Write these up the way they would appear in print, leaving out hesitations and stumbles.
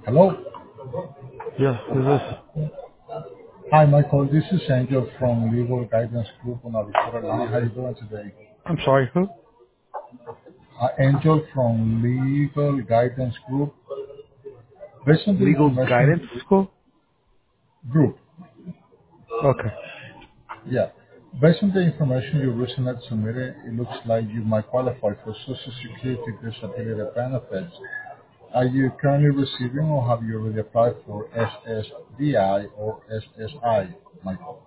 Hello. Yeah, who's this? Hi, Michael. This is Angel from Legal Guidance Group on our recorded line. How you doing today? I'm sorry, who? Angel from Legal Guidance Group. Based on the Legal information Guidance School? group, Okay. yeah. Based on the information you recently submitted, it looks like you might qualify for Social Security disability benefits. Are you currently receiving or have you already applied for SSDI or SSI, Michael?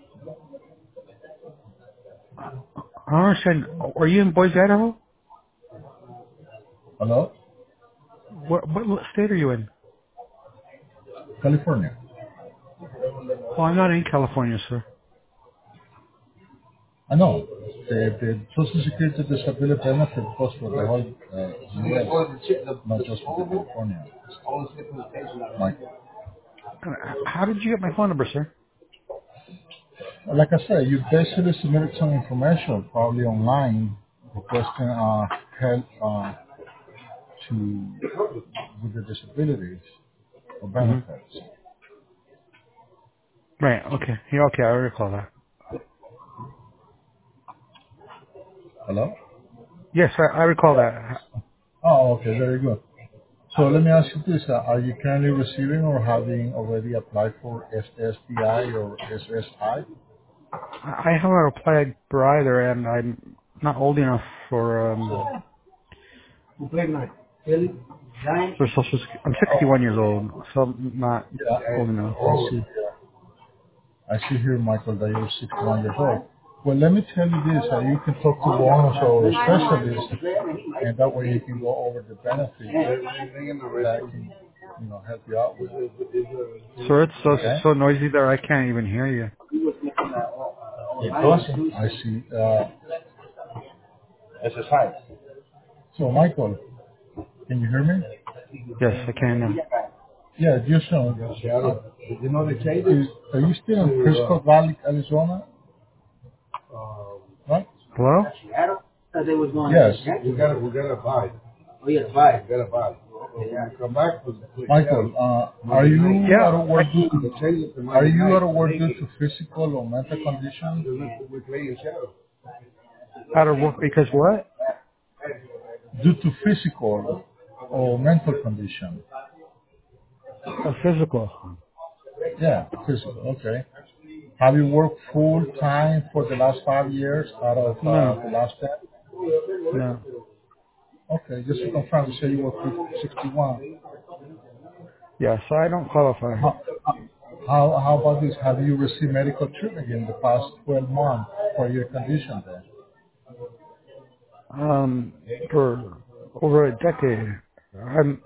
I don't understand. Are you in Boise, Idaho? Hello? What state are you in? California. Oh, I'm not in California, sir. I know. The Social Security disability benefit goes for the whole U.S., not just for the California. Like, How did you get my phone number, sir? like I said, you basically submitted some information, probably online, requesting help to with the disabilities or hmm benefits. Right, okay. Yeah, okay, I recall that. Hello? Yes, I recall that. Oh, okay, very good. So let me ask you this: are you currently receiving or having already applied for SSDI or SSI? I haven't applied for either, and I'm not old enough for Social Security. I'm 61 years old, so I'm not Yeah, old enough. I see. I see here, Michael, that you're 61 years old. Well, let me tell you this, you can talk to one of our specialists, and that way you can go over the benefits that can, help you out with. Sir, it's Okay? so noisy that I can't even hear you. Awesome. I see. So, Michael, can you hear me? Yes, I can now. Yeah, just are you still in Frisco Valley, Arizona? Right? Hello? Yes. Michael, are you Yeah, out of work due to, are you out of work due to physical or mental condition? out of work because what? Due to physical or mental condition? A physical. Yeah, physical. Okay. Have you worked full time for the last 5 years out of No, the last 10? no. Okay, just to confirm, you say you were 61. Yeah, so I don't qualify. How, how about this? Have you received medical treatment in the past 12 months for your condition then? For over a decade. I'm,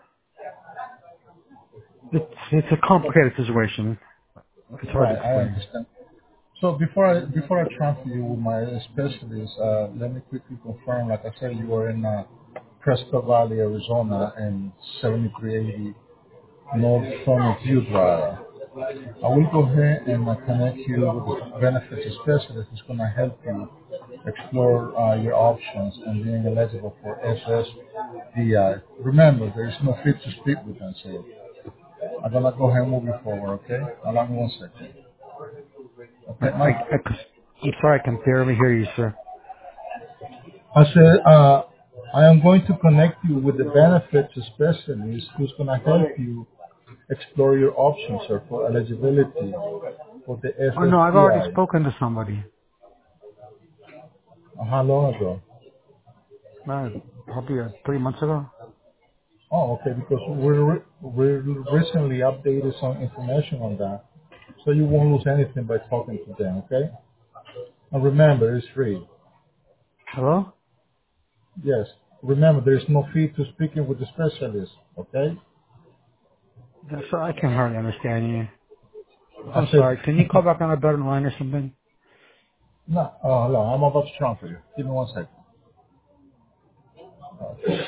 it's a complicated situation. It's hard to Right, I explain. understand. So before I transfer you with my specialist, let me quickly confirm. Like I said, you are in Fresco Valley, Arizona, and 7380 North Summit View Drive. I will go ahead and connect you with the benefits specialist who's going to help you explore your options and being eligible for SSDI. Remember, there is no fee to speak with them, so I'm going to go ahead and move you forward, okay? Allow me 1 second. Okay, Mike? I'm sorry, I can barely hear you, sir. I said, I am going to connect you with the benefits specialist who's going to help you explore your options, sir, for eligibility for the Oh no, I've already SSDI. spoken to somebody. How long ago? Probably 3 months ago. Oh, okay, because we recently updated some information on that, so you won't lose anything by talking to them, okay? And remember, it's free. Hello? Yes, remember, there's no fee to speaking with the specialist, okay? Yeah, sir, I can hardly understand you. I I'm said, sorry. Can you call back on a better line or something? no, hello, I'm about to transfer you. Give me 1 second.